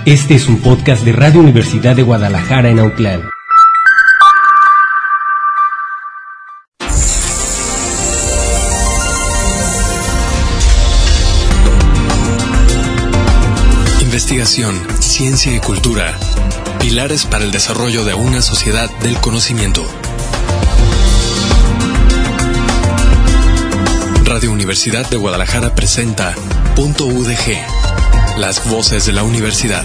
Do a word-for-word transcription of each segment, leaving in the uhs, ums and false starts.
Este es un podcast de Radio Universidad de Guadalajara en Autlán. Investigación, ciencia y cultura. Pilares para el desarrollo de una sociedad del conocimiento. Radio Universidad de Guadalajara presenta Punto U D G, las voces de la universidad.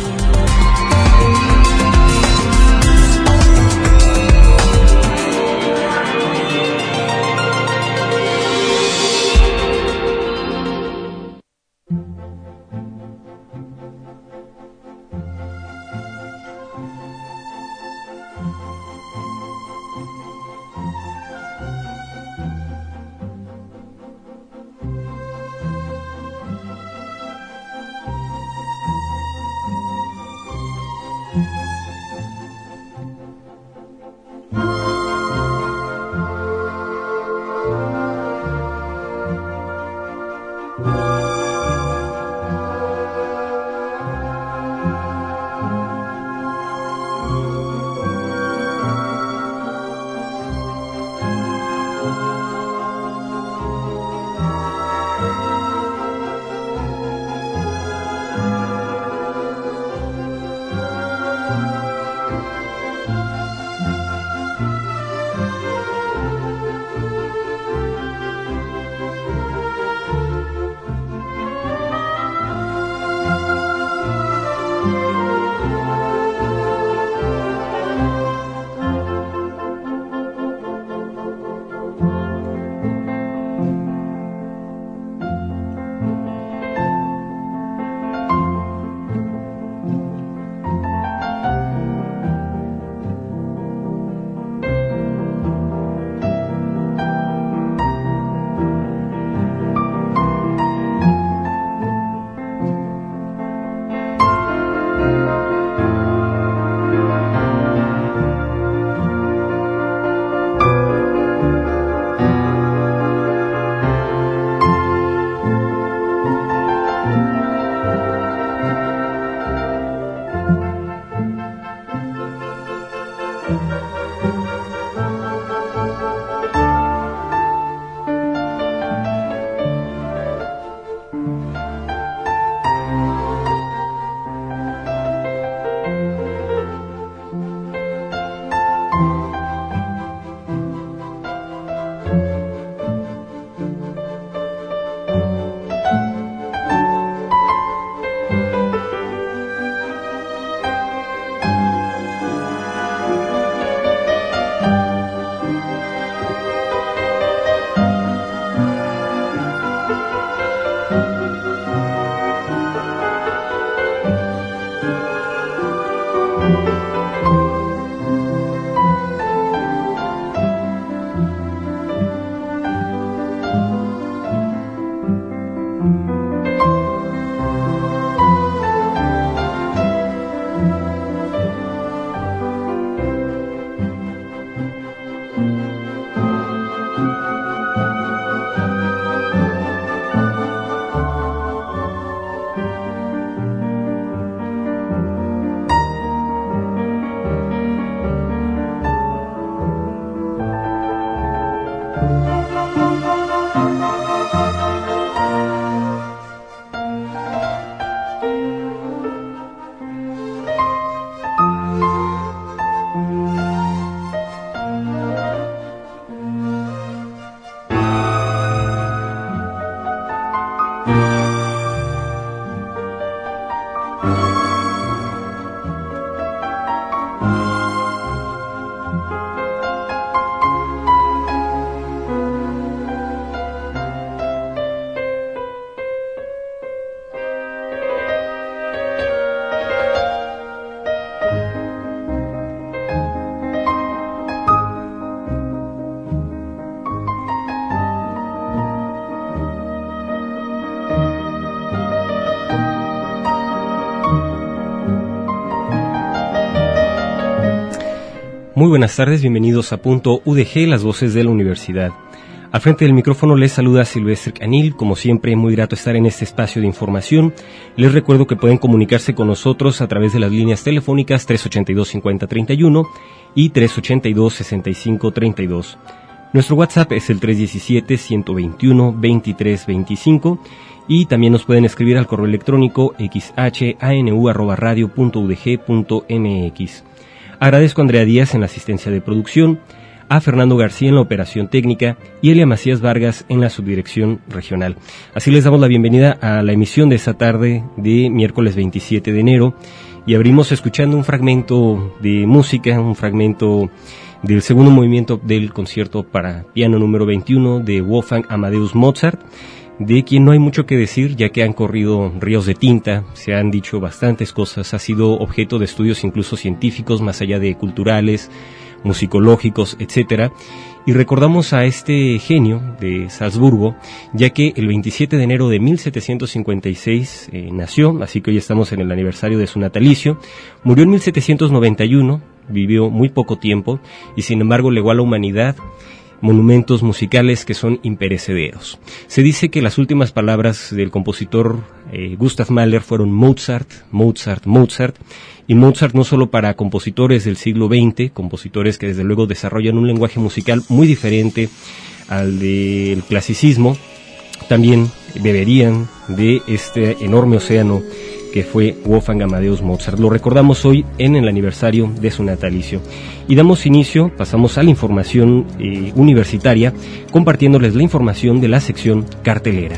Muy buenas tardes, bienvenidos a Punto U D G, las voces de la universidad. Al frente del micrófono les saluda Silvestre Canil. Como siempre, muy grato estar en este espacio de información. Les recuerdo que pueden comunicarse con nosotros a través de las líneas telefónicas tres ochenta y dos, cincuenta, treinta y uno y tres ochenta y dos, sesenta y cinco, treinta y dos. Nuestro WhatsApp es el tres diecisiete, ciento veintiuno, veintitrés veinticinco y también nos pueden escribir al correo electrónico xhanu arroba radio punto u d g punto m x. Agradezco a Andrea Díaz en la asistencia de producción, a Fernando García en la operación técnica y Elia Macías Vargas en la subdirección regional. Así les damos la bienvenida a la emisión de esta tarde de miércoles veintisiete de enero y abrimos escuchando un fragmento de música, un fragmento del segundo movimiento del concierto para piano número veintiuno de Wolfgang Amadeus Mozart, de quien no hay mucho que decir, ya que han corrido ríos de tinta, se han dicho bastantes cosas, ha sido objeto de estudios incluso científicos, más allá de culturales, musicológicos, etcétera. Y recordamos a este genio de Salzburgo, ya que el veintisiete de enero de mil setecientos cincuenta y seis eh, nació, así que hoy estamos en el aniversario de su natalicio. Murió en mil setecientos noventa y uno, vivió muy poco tiempo y sin embargo legó a la humanidad monumentos musicales que son imperecederos. Se dice que las últimas palabras del compositor eh, Gustav Mahler fueron Mozart, Mozart, Mozart, y Mozart no solo para compositores del siglo veinte, compositores que desde luego desarrollan un lenguaje musical muy diferente al del clasicismo, también beberían de este enorme océano que fue Wolfgang Amadeus Mozart. Lo recordamos hoy en el aniversario de su natalicio. Y damos inicio, pasamos a la información eh, universitaria, compartiéndoles la información de la sección cartelera.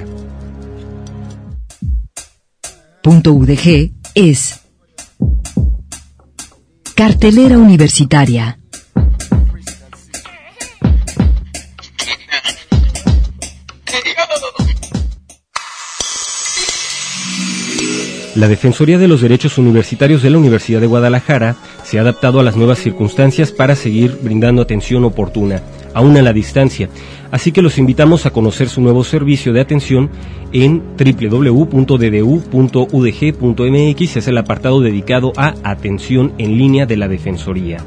Punto U D G es Cartelera Universitaria. La Defensoría de los Derechos Universitarios de la Universidad de Guadalajara se ha adaptado a las nuevas circunstancias para seguir brindando atención oportuna, aún a la distancia. Así que los invitamos a conocer su nuevo servicio de atención en doble u doble u doble u punto d d u punto u d g punto m x, es el apartado dedicado a atención en línea de la Defensoría.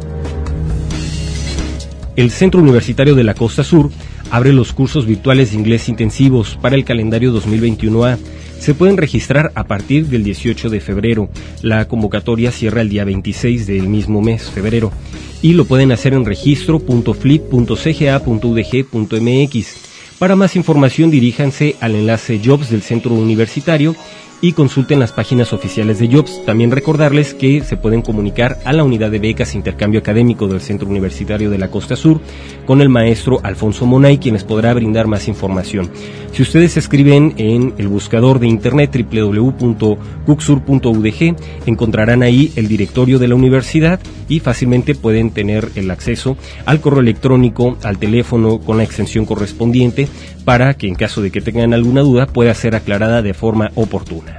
El Centro Universitario de la Costa Sur abre los cursos virtuales de inglés intensivos para el calendario dos mil veintiuno A. Se pueden registrar a partir del dieciocho de febrero. La convocatoria cierra el día veintiséis del mismo mes, febrero, y lo pueden hacer en registro punto flip punto c g a punto u d g punto m x. Para más información diríjanse al enlace Jobs del Centro Universitario y consulten las páginas oficiales de Jobs. También recordarles que se pueden comunicar a la unidad de becas intercambio académico del Centro Universitario de la Costa Sur con el maestro Alfonso Monay, quien les podrá brindar más información. Si ustedes escriben en el buscador de internet doble u doble u doble u punto cucsur punto u d g, encontrarán ahí el directorio de la universidad y fácilmente pueden tener el acceso al correo electrónico, al teléfono con la extensión correspondiente, para que en caso de que tengan alguna duda pueda ser aclarada de forma oportuna.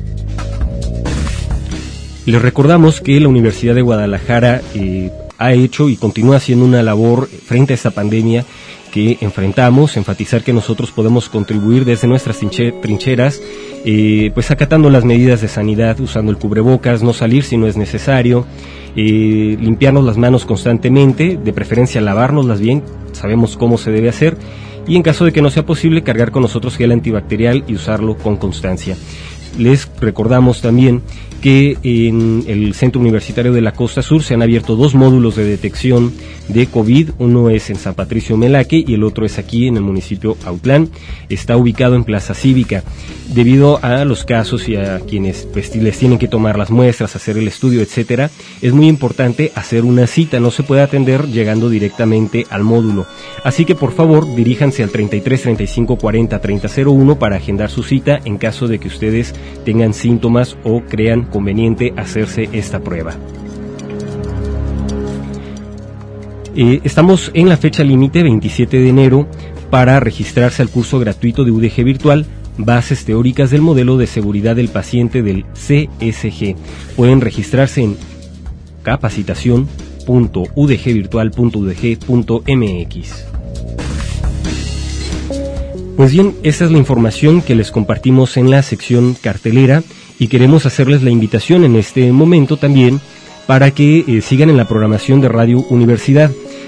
Les recordamos que la Universidad de Guadalajara eh, ha hecho y continúa haciendo una labor frente a esta pandemia que enfrentamos, enfatizar que nosotros podemos contribuir desde nuestras trincheras, eh, pues acatando las medidas de sanidad, usando el cubrebocas, no salir si no es necesario, eh, limpiarnos las manos constantemente, de preferencia lavárnoslas bien, sabemos cómo se debe hacer, y en caso de que no sea posible, cargar con nosotros gel antibacterial y usarlo con constancia. Les recordamos también que en el Centro Universitario de la Costa Sur se han abierto dos módulos de detección de COVID, uno es en San Patricio Melaque y el otro es aquí en el municipio Autlán, está ubicado en Plaza Cívica. Debido a los casos y a quienes pues, les tienen que tomar las muestras, hacer el estudio, etcétera, es muy importante hacer una cita, no se puede atender llegando directamente al módulo. Así que por favor diríjanse al treinta y tres, treinta y cinco, cuarenta, treinta cero uno para agendar su cita en caso de que ustedes tengan síntomas o crean conveniente hacerse esta prueba. Eh, estamos en la fecha límite veintisiete de enero para registrarse al curso gratuito de U D G Virtual, Bases Teóricas del Modelo de Seguridad del Paciente del C S G. Pueden registrarse en capacitación punto u d g virtual punto u d g punto m x. Pues bien, esta es la información que les compartimos en la sección cartelera y queremos hacerles la invitación en este momento también para que eh, sigan en la programación de Radio Universidad.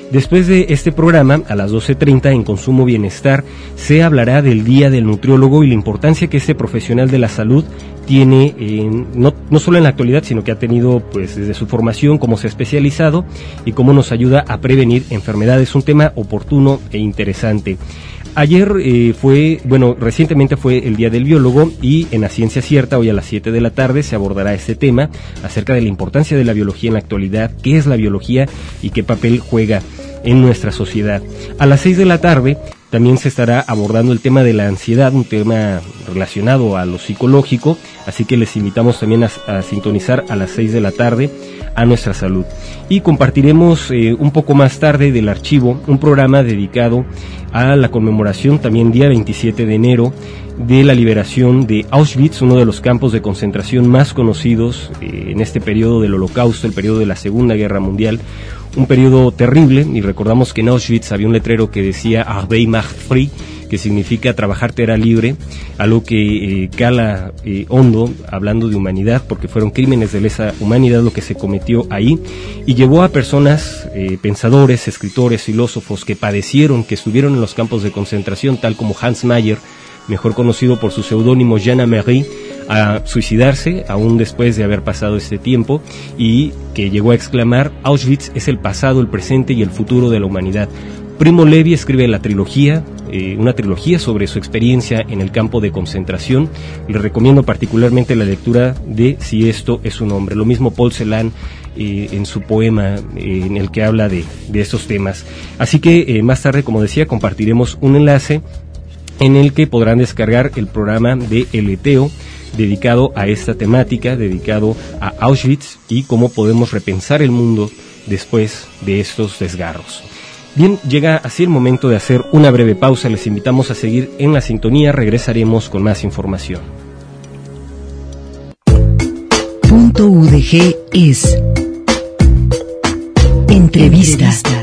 Después de este programa, a las doce treinta en Consumo Bienestar, se hablará del Día del Nutriólogo y la importancia que este profesional de la salud tiene, en, no, no solo en la actualidad, sino que ha tenido pues desde su formación, cómo se ha especializado y cómo nos ayuda a prevenir enfermedades. Un tema oportuno e interesante. Ayer eh, fue, bueno, recientemente fue el Día del Biólogo y en La Ciencia Cierta, hoy a las siete de la tarde, se abordará este tema acerca de la importancia de la biología en la actualidad, qué es la biología y qué papel juega en nuestra sociedad. A las seis de la tarde también se estará abordando el tema de la ansiedad, un tema relacionado a lo psicológico, así que les invitamos también a, a sintonizar a las seis de la tarde a Nuestra Salud. Y compartiremos eh, un poco más tarde del archivo un programa dedicado a la conmemoración, también día veintisiete de enero, de la liberación de Auschwitz, uno de los campos de concentración más conocidos eh, en este periodo del Holocausto, el periodo de la Segunda Guerra Mundial. Un periodo terrible, y recordamos que en Auschwitz había un letrero que decía Arbeit macht frei, que significa trabajar te hará libre, algo que eh, cala eh, hondo, hablando de humanidad, porque fueron crímenes de lesa humanidad lo que se cometió ahí, y llevó a personas, eh, pensadores, escritores, filósofos, que padecieron, que estuvieron en los campos de concentración, tal como Hans Mayer, mejor conocido por su seudónimo Jean Amery, a suicidarse aún después de haber pasado este tiempo, y que llegó a exclamar: Auschwitz es el pasado, el presente y el futuro de la humanidad. Primo Levi escribe la trilogía, eh, una trilogía sobre su experiencia en el campo de concentración. Le recomiendo particularmente la lectura de Si esto es un hombre. Lo mismo Paul Celan eh, en su poema eh, en el que habla de, de estos temas. Así que eh, más tarde, como decía, compartiremos un enlace en el que podrán descargar el programa de El Eteo, dedicado a esta temática, dedicado a Auschwitz y cómo podemos repensar el mundo después de estos desgarros. Bien, llega así el momento de hacer una breve pausa. Les invitamos a seguir en la sintonía. Regresaremos con más información. Punto U D G es Entrevista. Entrevista.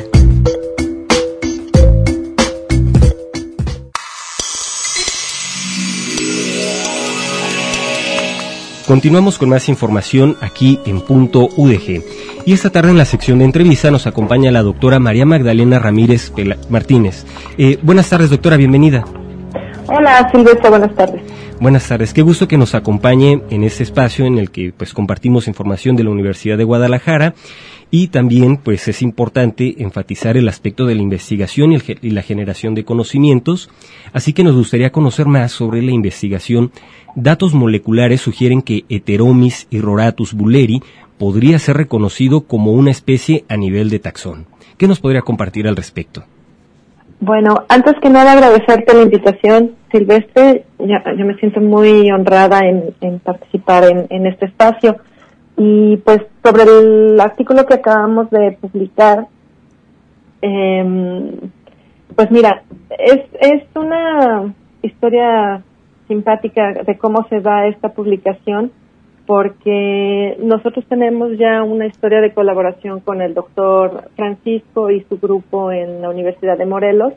Continuamos con más información aquí en Punto U D G. Y esta tarde en la sección de entrevista nos acompaña la doctora María Magdalena Ramírez Pela- Martínez. Eh, buenas tardes, doctora, bienvenida. Hola, Silvestre, buenas tardes. Buenas tardes, qué gusto que nos acompañe en este espacio en el que pues compartimos información de la Universidad de Guadalajara. Y también pues es importante enfatizar el aspecto de la investigación y, el, y la generación de conocimientos, así que nos gustaría conocer más sobre la investigación. Datos moleculares sugieren que Heteromys irroratus bulleri podría ser reconocido como una especie a nivel de taxón. ¿Qué nos podría compartir al respecto? Bueno, antes que nada agradecerte la invitación, Silvestre. Ya, yo me siento muy honrada en, en participar en, en este espacio. Y pues sobre el artículo que acabamos de publicar, eh, pues mira, es, es una historia simpática de cómo se da esta publicación, porque nosotros tenemos ya una historia de colaboración con el doctor Francisco y su grupo en la Universidad de Morelos,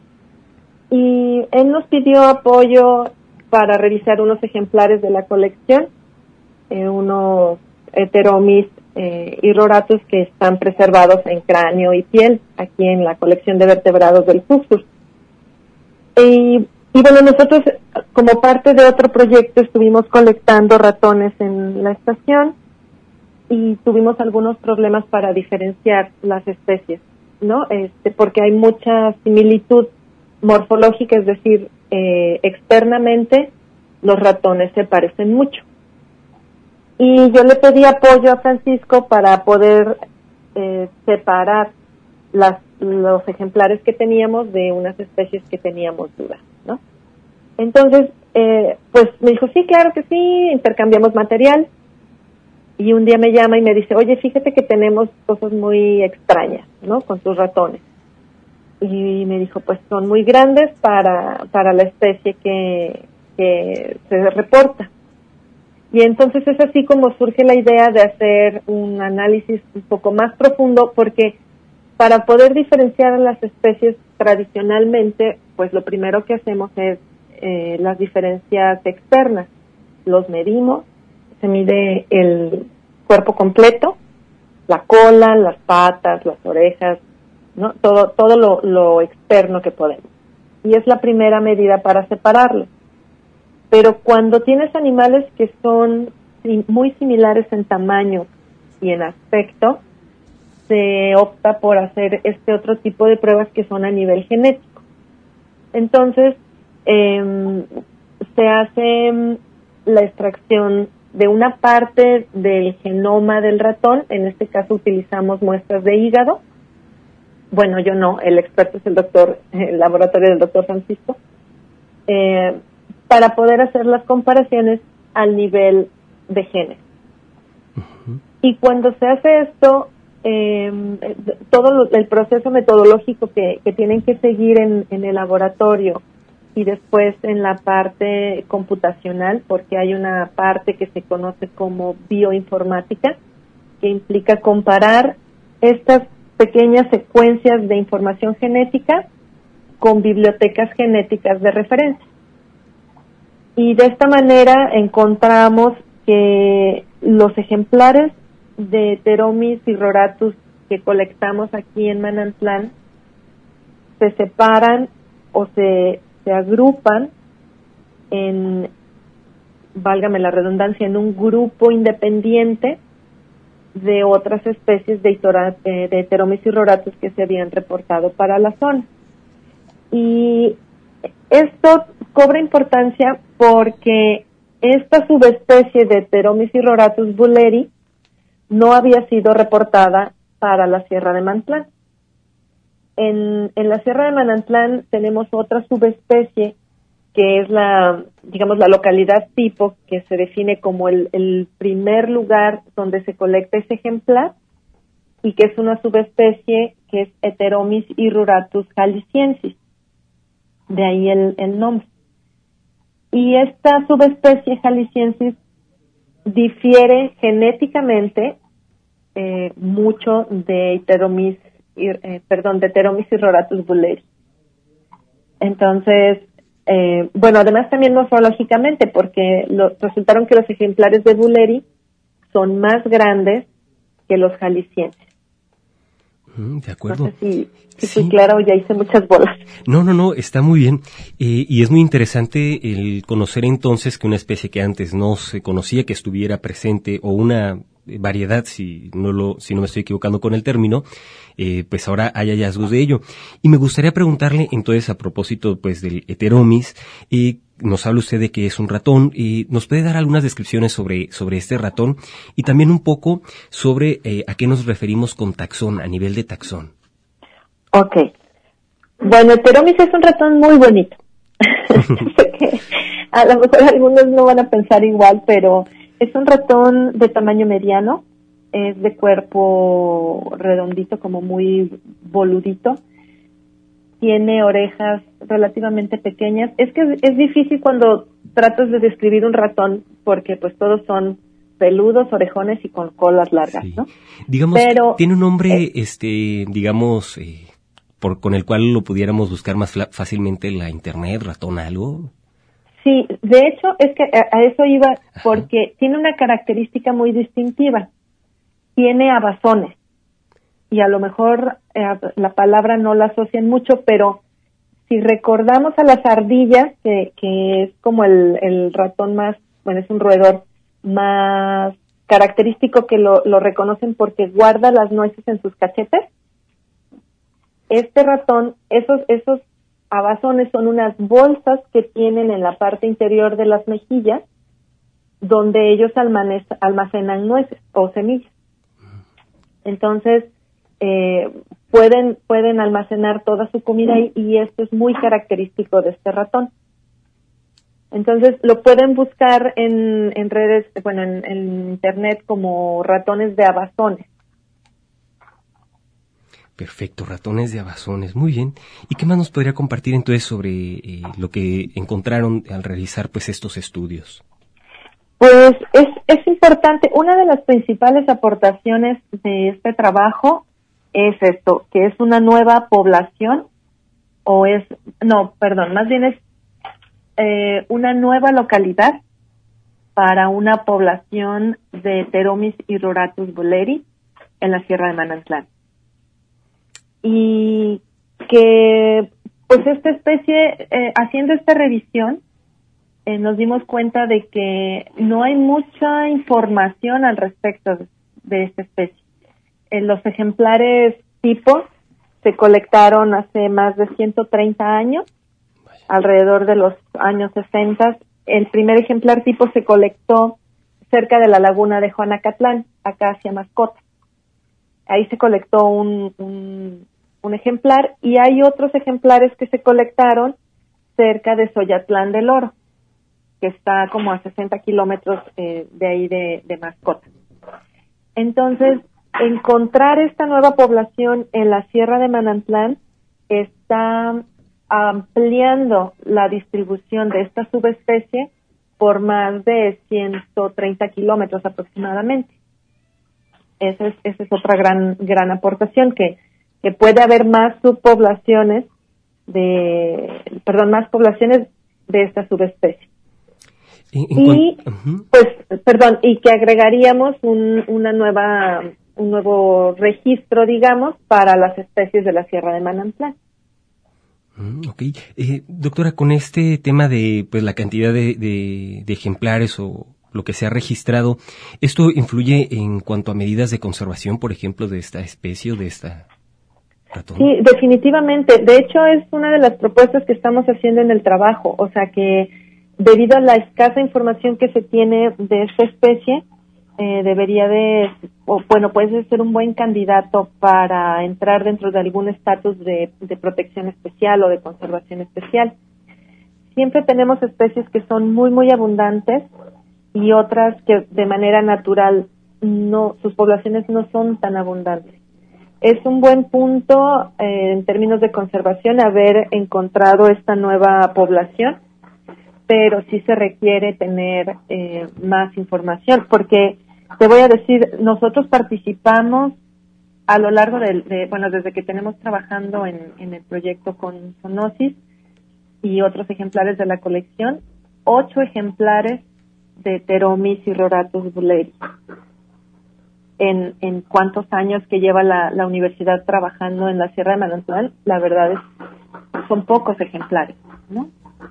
y él nos pidió apoyo para revisar unos ejemplares de la colección, eh, unos Heteromys eh, irroratus que están preservados en cráneo y piel, aquí en la colección de vertebrados del Fuxus. Y Y bueno, nosotros como parte de otro proyecto estuvimos colectando ratones en la estación y tuvimos algunos problemas para diferenciar las especies, ¿no? Este, porque hay mucha similitud morfológica, es decir, eh, externamente los ratones se parecen mucho. Y yo le pedí apoyo a Francisco para poder eh, separar las, los ejemplares que teníamos de unas especies que teníamos dudas, ¿no? Entonces, eh, pues me dijo, sí, claro que sí, intercambiamos material, y un día me llama y me dice, oye, fíjate que tenemos cosas muy extrañas, ¿no?, con tus ratones. Y me dijo, pues son muy grandes para, para la especie que, que se reporta. Y entonces es así como surge la idea de hacer un análisis un poco más profundo, porque para poder diferenciar las especies tradicionalmente, pues lo primero que hacemos es eh, las diferencias externas. Los medimos, se mide el cuerpo completo, la cola, las patas, las orejas, ¿no? Todo, todo lo, lo externo que podemos. Y es la primera medida para separarlos. Pero cuando tienes animales que son muy similares en tamaño y en aspecto, se opta por hacer este otro tipo de pruebas que son a nivel genético. Entonces, eh, se hace la extracción de una parte del genoma del ratón, en este caso utilizamos muestras de hígado. Bueno, yo no, el experto es el doctor, el laboratorio del doctor Francisco, eh, para poder hacer las comparaciones al nivel de genes. Uh-huh. Y cuando se hace esto, eh, todo lo, el proceso metodológico que, que tienen que seguir en, en el laboratorio y después en la parte computacional, porque hay una parte que se conoce como bioinformática, que implica comparar estas pequeñas secuencias de información genética con bibliotecas genéticas de referencia. Y de esta manera encontramos que los ejemplares de Pteromis irroratus que colectamos aquí en Manantlán se separan o se, se agrupan en, válgame la redundancia, en un grupo independiente de otras especies de, de Pteromis irroratus que se habían reportado para la zona. Y esto cobra importancia porque esta subespecie de Pteromis irroratus bulleri no había sido reportada para la Sierra de Manantlán. En, en la Sierra de Manantlán tenemos otra subespecie que es la, digamos, la localidad tipo, que se define como el, el primer lugar donde se colecta ese ejemplar, y que es una subespecie que es Heteromis irroratus jalisciensis, de ahí el, el nombre. Y esta subespecie jalisciensis difiere genéticamente eh, mucho de Heteromis, eh, perdón, de Pteromis irroratus bulleri. Entonces, Eh, bueno, además también morfológicamente, porque lo, resultaron que los ejemplares de Bulleri son más grandes que los jaliscienses. Mm, de acuerdo. No sé si, si sí. fui clara o ya hice muchas bolas. No, no, no, está muy bien. Eh, y es muy interesante el conocer entonces que una especie que antes no se conocía que estuviera presente, o una variedad, si no lo, si no me estoy equivocando con el término, eh, pues ahora hay hallazgos de ello. Y me gustaría preguntarle entonces, a propósito pues del Heteromis, eh, nos habla usted de que es un ratón, y nos puede dar algunas descripciones sobre, sobre este ratón, y también un poco sobre eh, a qué nos referimos con taxón, a nivel de taxón. Ok. Bueno, Heteromis es un ratón muy bonito. Sé que a lo mejor algunos no van a pensar igual, pero es un ratón de tamaño mediano, es de cuerpo redondito, como muy boludito, tiene orejas relativamente pequeñas. Es que es difícil cuando tratas de describir un ratón, porque pues todos son peludos, orejones y con colas largas, sí. ¿no? Digamos, pero tiene un nombre, eh, este, digamos, eh, por con el cual lo pudiéramos buscar más fácilmente en la internet, ratón algo. Sí, de hecho es que a, a eso iba, porque Ajá. tiene una característica muy distintiva. Tiene abazones, y a lo mejor eh, la palabra no la asocian mucho, pero si recordamos a las ardillas, que, que es como el, el ratón más, bueno, es un roedor más característico, que lo, lo reconocen porque guarda las nueces en sus cachetes. Este ratón, esos, esos abazones son unas bolsas que tienen en la parte interior de las mejillas, donde ellos almacenan nueces o semillas. Entonces, eh, pueden pueden almacenar toda su comida ahí, y esto es muy característico de este ratón. Entonces, lo pueden buscar en, en redes, bueno, en, en internet como ratones de abazones. Perfecto, ratones de abazones, muy bien. ¿Y qué más nos podría compartir entonces sobre eh, lo que encontraron al realizar pues estos estudios? Pues es, es importante, una de las principales aportaciones de este trabajo es esto, que es una nueva población, o es, no, perdón, más bien es eh, una nueva localidad para una población de Pteromis irroratus bulleri en la Sierra de Manantlán. y que pues esta especie, eh, haciendo esta revisión, eh, nos dimos cuenta de que no hay mucha información al respecto de, de esta especie. Eh, los ejemplares tipo se colectaron hace más de ciento treinta años, alrededor de los años sesenta. El primer ejemplar tipo se colectó cerca de la laguna de Juanacatlán, acá hacia Mascota. Ahí se colectó un, un, un ejemplar, y hay otros ejemplares que se colectaron cerca de Xoyatlán del Oro, que está como a sesenta kilómetros eh, de ahí de, de Mascota. Entonces, encontrar esta nueva población en la Sierra de Manantlán está ampliando la distribución de esta subespecie por más de ciento treinta kilómetros aproximadamente. Esa es, esa es otra gran gran aportación, que, que puede haber más subpoblaciones de, perdón, más poblaciones de esta subespecie. En, en y, cuan... uh-huh. pues, perdón, y que agregaríamos un, una nueva, un nuevo registro, digamos, para las especies de la Sierra de Manantlán. Ok. Eh, doctora, con este tema de pues la cantidad de, de, de ejemplares o lo que se ha registrado, ¿esto influye en cuanto a medidas de conservación, por ejemplo, de esta especie o de esta ratón? Sí, definitivamente. De hecho, es una de las propuestas que estamos haciendo en el trabajo. O sea que, debido a la escasa información que se tiene de esta especie, eh, debería de, o bueno, puede ser un buen candidato para entrar dentro de algún estatus de, de protección especial o de conservación especial. Siempre tenemos especies que son muy, muy abundantes y otras que de manera natural no, sus poblaciones no son tan abundantes. Es un buen punto eh, en términos de conservación haber encontrado esta nueva población, pero sí se requiere tener eh, más información, porque te voy a decir, nosotros participamos a lo largo de, de bueno, desde que tenemos trabajando en, en el proyecto con Zoonosis y otros ejemplares de la colección, ocho ejemplares de Pteromycirrhoratus bulleri. En, en cuántos años que lleva la, la universidad trabajando en la Sierra de Manantlán, la verdad es, son pocos ejemplares, ¿no?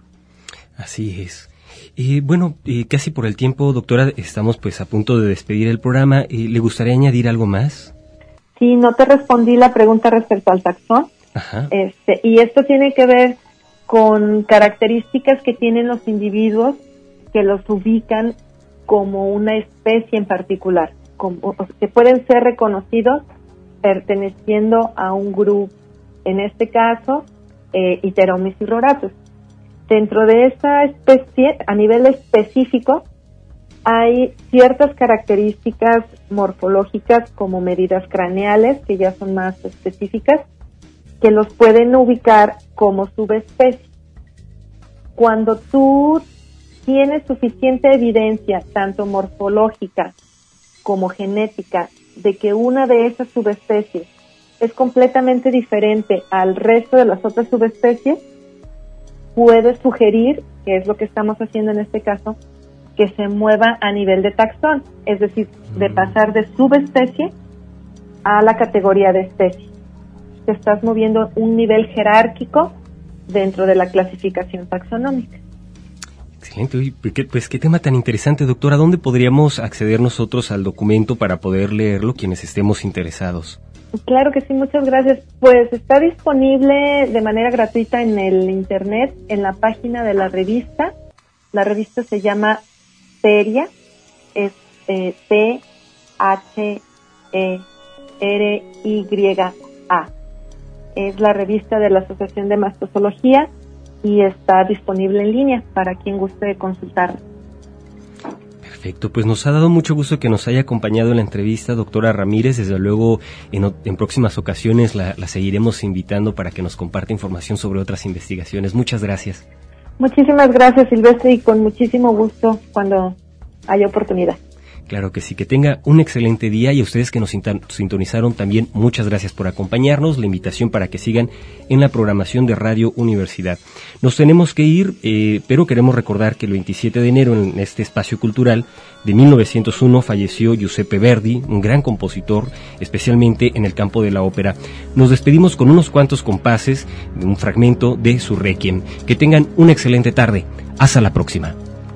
Así es. Eh, bueno, eh, casi por el tiempo, doctora, estamos pues a punto de despedir el programa. Eh, ¿Le gustaría añadir algo más? Sí, no te respondí la pregunta respecto al taxón. Ajá. Este, y esto tiene que ver con características que tienen los individuos que los ubican como una especie en particular, como, que pueden ser reconocidos perteneciendo a un grupo, en este caso, eh, Pteromycirrhoratus. Dentro de esta especie, a nivel específico, hay ciertas características morfológicas como medidas craneales, que ya son más específicas, que los pueden ubicar como subespecie. Cuando tú tienes suficiente evidencia, tanto morfológica como genética, de que una de esas subespecies es completamente diferente al resto de las otras subespecies, puede sugerir, que es lo que estamos haciendo en este caso, que se mueva a nivel de taxón, es decir, de pasar de subespecie a la categoría de especie. Te estás moviendo un nivel jerárquico dentro de la clasificación taxonómica. Excelente. Oye, pues qué tema tan interesante, doctora. ¿Dónde podríamos acceder nosotros al documento para poder leerlo, quienes estemos interesados? Claro que sí, muchas gracias. Pues está disponible de manera gratuita en el internet, en la página de la revista. La revista se llama Theria, es eh, T H E R Y A. Es la revista de la Asociación de Mastozoología y está disponible en línea para quien guste consultarla. Perfecto, pues nos ha dado mucho gusto que nos haya acompañado en la entrevista, doctora Ramírez. Desde luego, en, en próximas ocasiones la, la seguiremos invitando para que nos comparta información sobre otras investigaciones. Muchas gracias. Muchísimas gracias, Silvestre, y con muchísimo gusto cuando haya oportunidad. Claro que sí, que tenga un excelente día, y a ustedes que nos sintonizaron también, muchas gracias por acompañarnos. La invitación para que sigan en la programación de Radio Universidad. Nos tenemos que ir, eh, pero queremos recordar que el veintisiete de enero, en este espacio cultural de mil novecientos uno, falleció Giuseppe Verdi, un gran compositor, especialmente en el campo de la ópera. Nos despedimos con unos cuantos compases de un fragmento de su Requiem. Que tengan una excelente tarde. Hasta la próxima.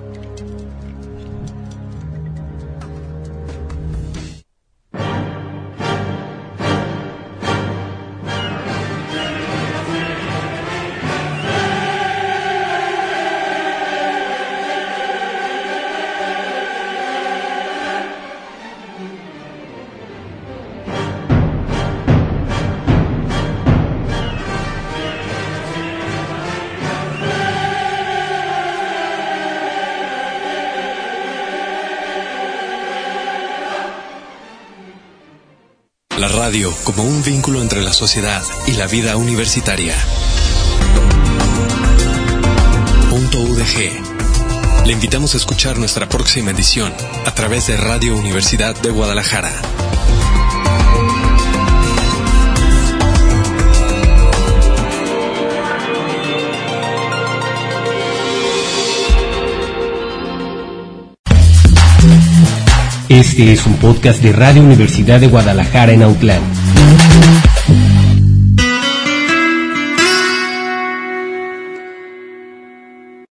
La radio como un vínculo entre la sociedad y la vida universitaria. Punto U D G. Le invitamos a escuchar nuestra próxima edición a través de Radio Universidad de Guadalajara. Este es un podcast de Radio Universidad de Guadalajara en Autlán.